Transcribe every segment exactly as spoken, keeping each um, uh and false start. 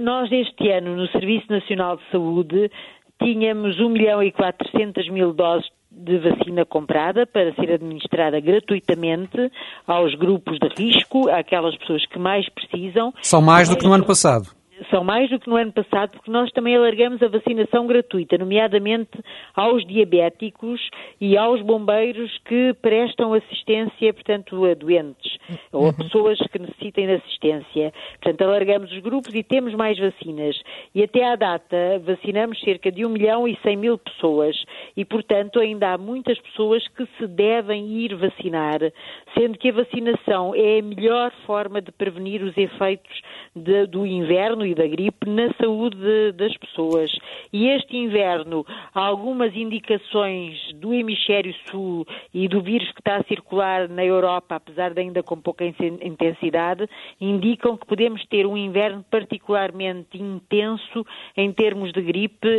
nós este ano, no Serviço Nacional de Saúde, tínhamos um milhão e quatrocentas mil doses de vacina comprada para ser administrada gratuitamente aos grupos de risco, àquelas pessoas que mais precisam. São mais do que no ano passado. São mais do que no ano passado, porque nós também alargamos a vacinação gratuita, nomeadamente aos diabéticos e aos bombeiros que prestam assistência, portanto, a doentes ou a pessoas que necessitem de assistência. Portanto, alargamos os grupos e temos mais vacinas. E até à data vacinamos cerca de um milhão e cem mil pessoas e, portanto, ainda há muitas pessoas que se devem ir vacinar, sendo que a vacinação é a melhor forma de prevenir os efeitos de, do inverno e da gripe na saúde das pessoas. E este inverno, há algumas indicações do hemisfério sul e do vírus que está a circular na Europa, apesar de ainda com pouca intensidade, indicam que podemos ter um inverno particularmente intenso em termos de gripe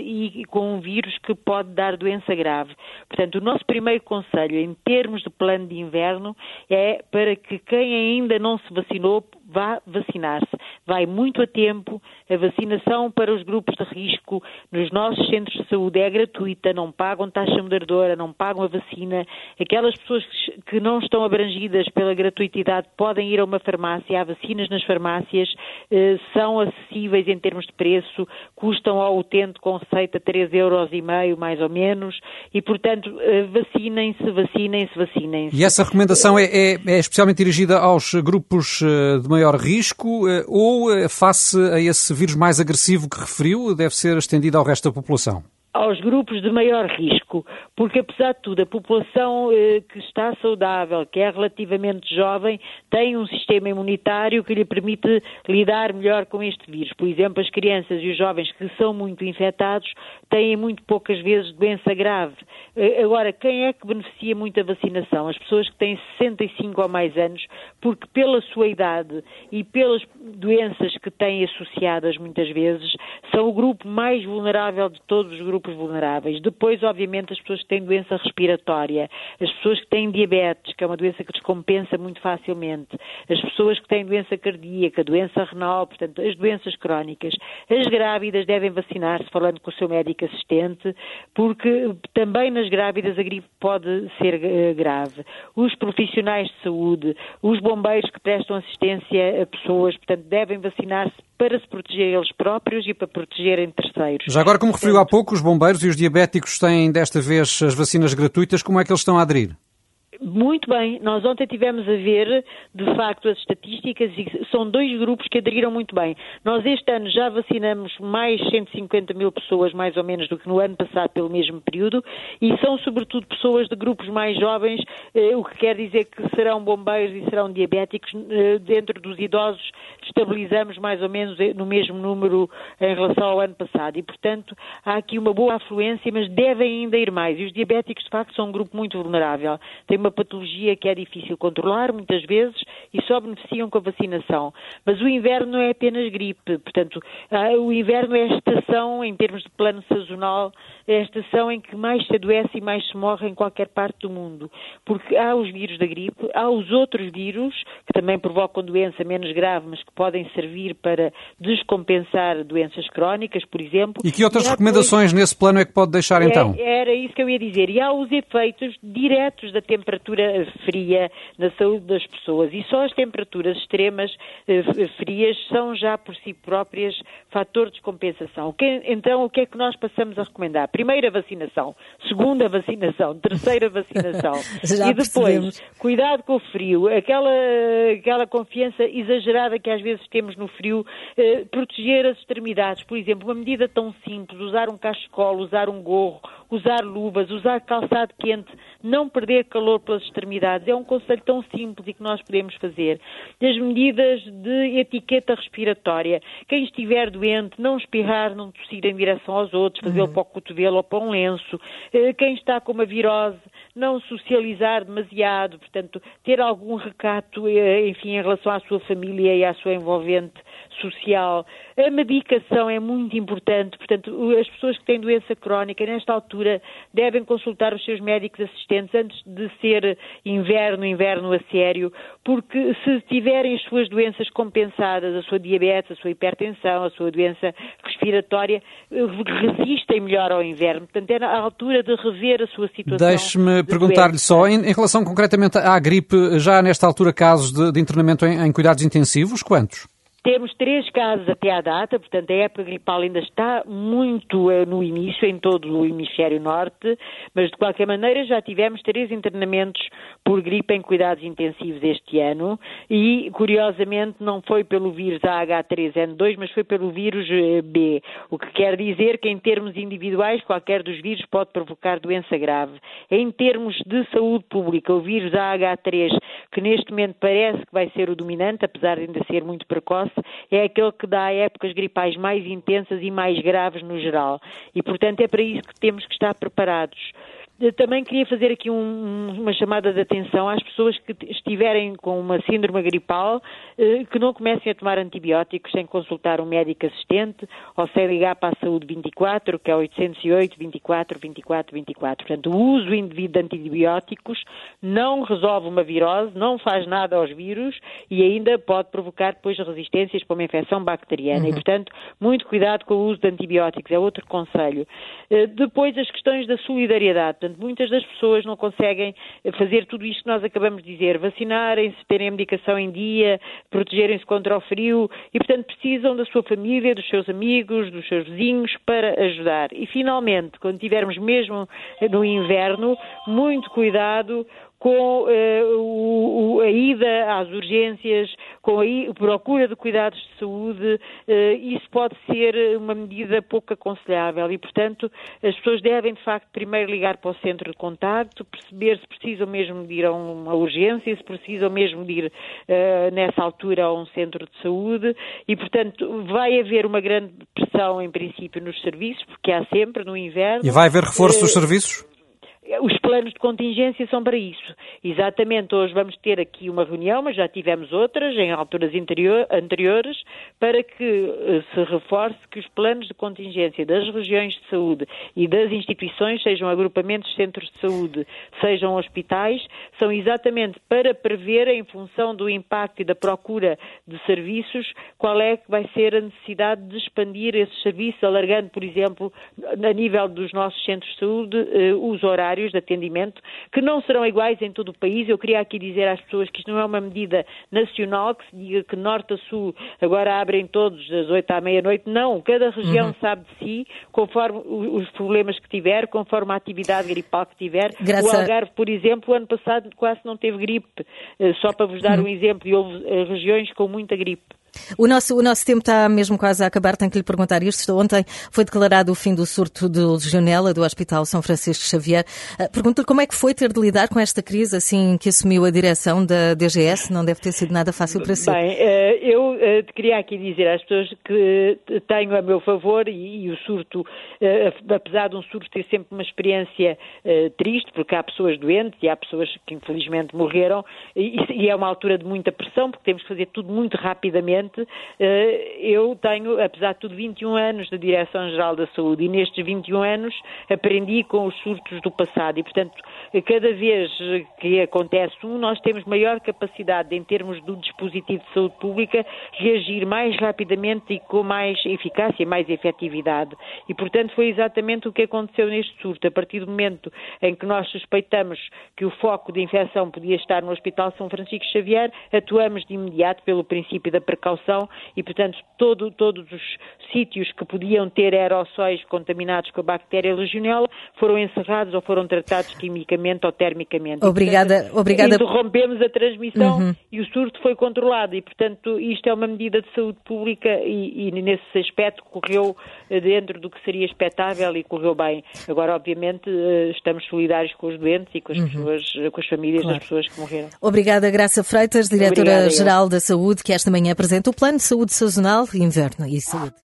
e com um vírus que pode dar doença grave. Portanto, o nosso primeiro conselho em termos de plano de inverno é para que quem ainda não se vacinou vá vacinar-se. Vai muito a tempo, a vacinação para os grupos de risco nos nossos centros de saúde é gratuita, não pagam taxa moderadora, não pagam a vacina. Aquelas pessoas que não estão abrangidas pela gratuitidade podem ir a uma farmácia, há vacinas nas farmácias, eh, são acessíveis em termos de preço, custam ao utente com receita três euros e meio, mais ou menos, e portanto eh, vacinem-se, vacinem-se, vacinem-se. E essa recomendação é, é, é especialmente dirigida aos grupos de maior risco ou face a esse vírus mais agressivo que referiu, deve ser estendida ao resto da população? Aos grupos de maior risco, porque apesar de tudo a população eh, que está saudável, que é relativamente jovem, tem um sistema imunitário que lhe permite lidar melhor com este vírus. Por exemplo, as crianças e os jovens que são muito infectados têm muito poucas vezes doença grave. Eh, agora, quem é que beneficia muito a vacinação? As pessoas que têm sessenta e cinco ou mais anos, porque pela sua idade e pelas doenças que têm associadas muitas vezes, são o grupo mais vulnerável de todos os grupos vulneráveis. Depois, obviamente, as pessoas que têm doença respiratória, as pessoas que têm diabetes, que é uma doença que descompensa muito facilmente, as pessoas que têm doença cardíaca, doença renal, portanto, as doenças crónicas. As grávidas devem vacinar-se falando com o seu médico assistente, porque também nas grávidas a gripe pode ser uh, grave. Os profissionais de saúde, os bombeiros que prestam assistência a pessoas, portanto, devem vacinar-se para se proteger eles próprios e para protegerem terceiros. Já agora, como referiu há pouco, os bombeiros e os diabéticos têm desta vez as vacinas gratuitas. Como é que eles estão a aderir? Muito bem, nós ontem tivemos a ver, de facto, as estatísticas e são dois grupos que aderiram muito bem. Nós este ano já vacinamos mais cento e cinquenta mil pessoas, mais ou menos, do que no ano passado pelo mesmo período, e são sobretudo pessoas de grupos mais jovens, eh, o que quer dizer que serão bombeiros e serão diabéticos. Eh, dentro dos idosos estabilizamos mais ou menos no mesmo número em relação ao ano passado e, portanto, há aqui uma boa afluência, mas devem ainda ir mais. E os diabéticos, de facto, são um grupo muito vulnerável. Tem uma patologia que é difícil controlar, muitas vezes, e só beneficiam com a vacinação. Mas o inverno não é apenas gripe, portanto, o inverno é a estação, em termos de plano sazonal, é a estação em que mais se adoece e mais se morre em qualquer parte do mundo. Porque há os vírus da gripe, há os outros vírus, que também provocam doença menos grave, mas que podem servir para descompensar doenças crónicas, por exemplo. E que outras e recomendações depois... nesse plano é que pode deixar, então? É, era isso que eu ia dizer. E há os efeitos diretos da temperatura fria na saúde das pessoas e só as temperaturas extremas eh, frias são já por si próprias fator de descompensação. Que, então, o que é que nós passamos a recomendar? Primeira vacinação, segunda vacinação, terceira vacinação e depois, percebemos. Cuidado com o frio, aquela, aquela confiança exagerada que às vezes temos no frio, eh, proteger as extremidades, por exemplo, uma medida tão simples, usar um cachecol, usar um gorro, usar luvas, usar calçado quente, não perder calor pelas extremidades, é um conselho tão simples e que nós podemos fazer. As medidas de etiqueta respiratória, quem estiver doente, não espirrar, não tossir em direção aos outros, fazê-lo uhum. para o cotovelo ou para um lenço, quem está com uma virose, não socializar demasiado, portanto, ter algum recato, enfim, em relação à sua família e à sua envolvente social. A medicação é muito importante, portanto, as pessoas que têm doença crónica, nesta altura, devem consultar os seus médicos assistentes antes de ser inverno, inverno a sério, porque se tiverem as suas doenças compensadas, a sua diabetes, a sua hipertensão, a sua doença respiratória, resistem melhor ao inverno. Portanto, é na altura de rever a sua situação. Deixe-me perguntar-lhe só, em, em relação concretamente à gripe, já há nesta altura casos de, de internamento em, em cuidados intensivos? Quantos? Temos três casos até à data, portanto a época gripal ainda está muito uh, no início em todo o hemisfério norte, mas de qualquer maneira já tivemos três internamentos por gripe em cuidados intensivos este ano e, curiosamente, não foi pelo vírus A H três N dois, mas foi pelo vírus B, o que quer dizer que em termos individuais qualquer dos vírus pode provocar doença grave. Em termos de saúde pública, o vírus A H três, que neste momento parece que vai ser o dominante, apesar de ainda ser muito precoce, é aquele que dá épocas gripais mais intensas e mais graves no geral. E, portanto, é para isso que temos que estar preparados. Eu também queria fazer aqui um, uma chamada de atenção às pessoas que estiverem com uma síndrome gripal, eh, que não comecem a tomar antibióticos sem consultar um médico assistente ou sem ligar para a Saúde vinte e quatro, que é oitocentos e oito, vinte e quatro, vinte e quatro, vinte e quatro. Portanto, o uso indevido de antibióticos não resolve uma virose, não faz nada aos vírus e ainda pode provocar depois resistências para uma infecção bacteriana. Uhum. E, portanto, muito cuidado com o uso de antibióticos, é outro conselho. Eh, depois, as questões da solidariedade. Portanto, muitas das pessoas não conseguem fazer tudo isto que nós acabamos de dizer, vacinarem-se, terem a medicação em dia, protegerem-se contra o frio e, portanto, precisam da sua família, dos seus amigos, dos seus vizinhos para ajudar. E, finalmente, quando estivermos mesmo no inverno, muito cuidado com uh, o, a ida às urgências, com a, a procura de cuidados de saúde, uh, isso pode ser uma medida pouco aconselhável e, portanto, as pessoas devem, de facto, primeiro ligar para o centro de contacto, perceber se precisam mesmo de ir a uma urgência, se precisam mesmo de ir, uh, nessa altura, a um centro de saúde e, portanto, vai haver uma grande pressão, em princípio, nos serviços, porque há sempre, no inverno... E vai haver reforço uh, dos serviços? Os planos de contingência são para isso. Exatamente, hoje vamos ter aqui uma reunião, mas já tivemos outras em alturas interior, anteriores, para que uh, se reforce que os planos de contingência das regiões de saúde e das instituições, sejam agrupamentos de centros de saúde, sejam hospitais, são exatamente para prever, em função do impacto e da procura de serviços, qual é que vai ser a necessidade de expandir esses serviços, alargando, por exemplo, a nível dos nossos centros de saúde, uh, os horários de atendimento, que não serão iguais em todo o país. Eu queria aqui dizer às pessoas que isto não é uma medida nacional, que se diga que norte a sul agora abrem todos das oito à meia-noite. Não, cada região uhum. sabe de si, conforme os problemas que tiver, conforme a atividade gripal que tiver. Graças... O Algarve, por exemplo, o ano passado quase não teve gripe, só para vos dar uhum. um exemplo, e houve regiões com muita gripe. O nosso, o nosso tempo está mesmo quase a acabar, tenho que lhe perguntar isto. Ontem foi declarado o fim do surto de legionela do Hospital São Francisco Xavier. Pergunto-lhe como é que foi ter de lidar com esta crise assim que assumiu a direção da D G S? Não deve ter sido nada fácil para si. Bem, eu queria aqui dizer às pessoas que tenho a meu favor e, e o surto, apesar de um surto ter sempre uma experiência triste, porque há pessoas doentes e há pessoas que infelizmente morreram e, e é uma altura de muita pressão, porque temos que fazer tudo muito rapidamente. Eu tenho, apesar de tudo, vinte e um anos de Direção-Geral da Saúde e nestes vinte e um anos aprendi com os surtos do passado e, portanto, cada vez que acontece um, nós temos maior capacidade, em termos do dispositivo de saúde pública, reagir mais rapidamente e com mais eficácia, mais efetividade. E, portanto, foi exatamente o que aconteceu neste surto. A partir do momento em que nós suspeitamos que o foco de infecção podia estar no Hospital São Francisco Xavier, atuamos de imediato pelo princípio da precaução e, portanto, todo, todos os sítios que podiam ter aerossóis contaminados com a bactéria legionela foram encerrados ou foram tratados quimicamente ou termicamente. Obrigada. E, portanto, obrigada. interrompemos a transmissão uhum. e o surto foi controlado e, portanto, isto é uma medida de saúde pública e, e nesse aspecto correu dentro do que seria expectável e correu bem. Agora, obviamente, estamos solidários com os doentes e com as, uhum. pessoas, com as famílias claro. das pessoas que morreram. Obrigada, Graça Freitas, Diretora-Geral da Saúde, que esta manhã apresenta o Plano de Saúde Sazonal, Inverno e Saúde.